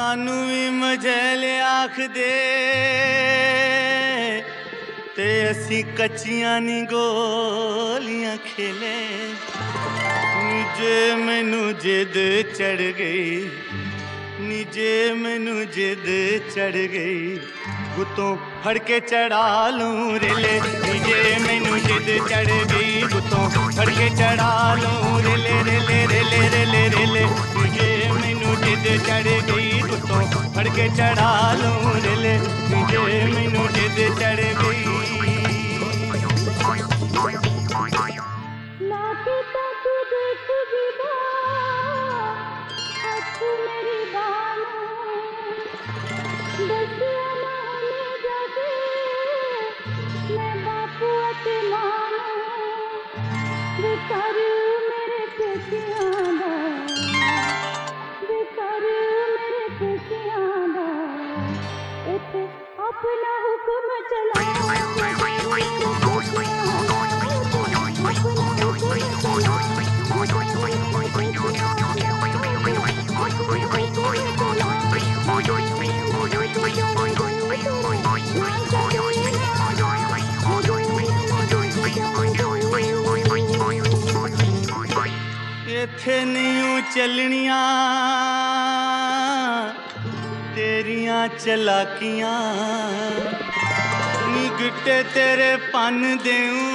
सानू भी मझैले आख दे ते असी कच्चियां नी गोलियां खेले। निजे मैनू जिद चढ़ गई, निजे मैनू जिद चढ़ गई, गुत्तों फड़ के चढ़ा लूं रेले। निजे मैनू जिद चढ़ गई, गुत्तों फड़ के चढ़ा लूं रेले रेले रेले रेले रेले। निजे मैनू जिद चढ़ गई, गुत्तों फड़ के चढ़ा लूं रेले। निजे मैनू जिद चढ़ गई। अपना हुक्म चला इत्थे नहीं चलनियां तेरियां चलाकियां, नी गिट्टे तेरे पन देऊं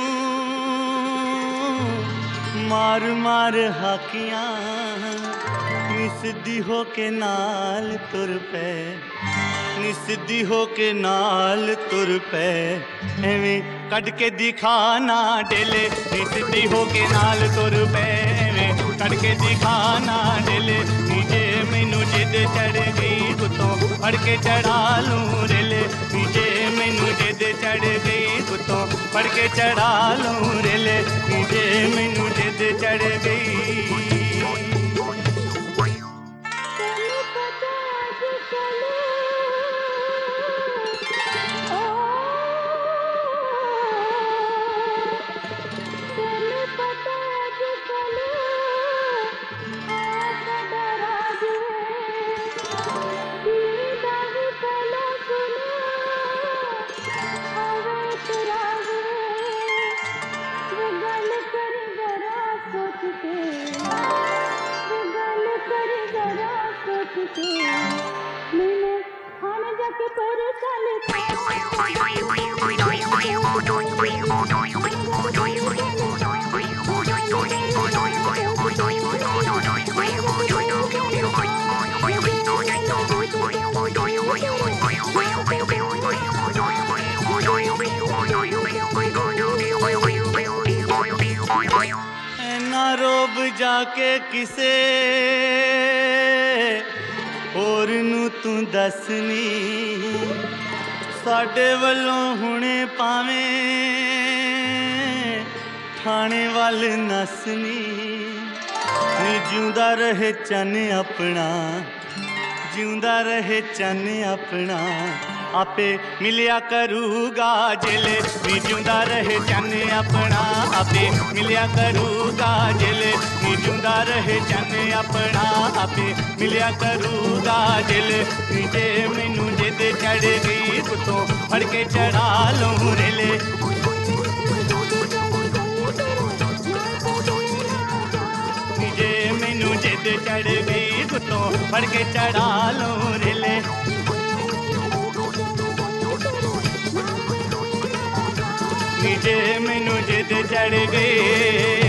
मार मार हाकियां। नी सिद्धी होके नाल तुर पे, नी सिद्धी होके नाल तुर पे, एवें कट के दिखा ना डेले। नी सिद्धी होके नाल तुर पे, एवें कट के दिखा ना डेले। नीजे मैनू जिद चढ़ गई, गुत्तों फड़ के चढ़ा लूं रेले। नीजे मैनू जिद चढ़ गई, गुत्तों फड़ के चढ़ा लूं रेले। नीजे मैनू जिद चढ़ गई। मैंने खाने जाके परेशान ना रोब जाके किसे और नू तू दसनी, साडे वल्लों हुणे पावें थाने वाल नसनी। नी जिउंदा रहे चन अपना, जिउंदा रहे चन अपना, आपे मिलिया करूगा जेले। नी जिउंदा रहे चन अपना, आपे मिलिया करूगा जेले। नी जिउंदा रहे चन अपना, आपे मिलिया करूगा जेले। नीजे मैनू जिद चढ़ गई, गुत्तों फड़ के चढ़ा लूं रेले। नीजे मैनू जिद चढ़ गई, गुत्तों फड़ के चढ़ा लूं रेले। नीजे मैनू जिद चढ़ गई।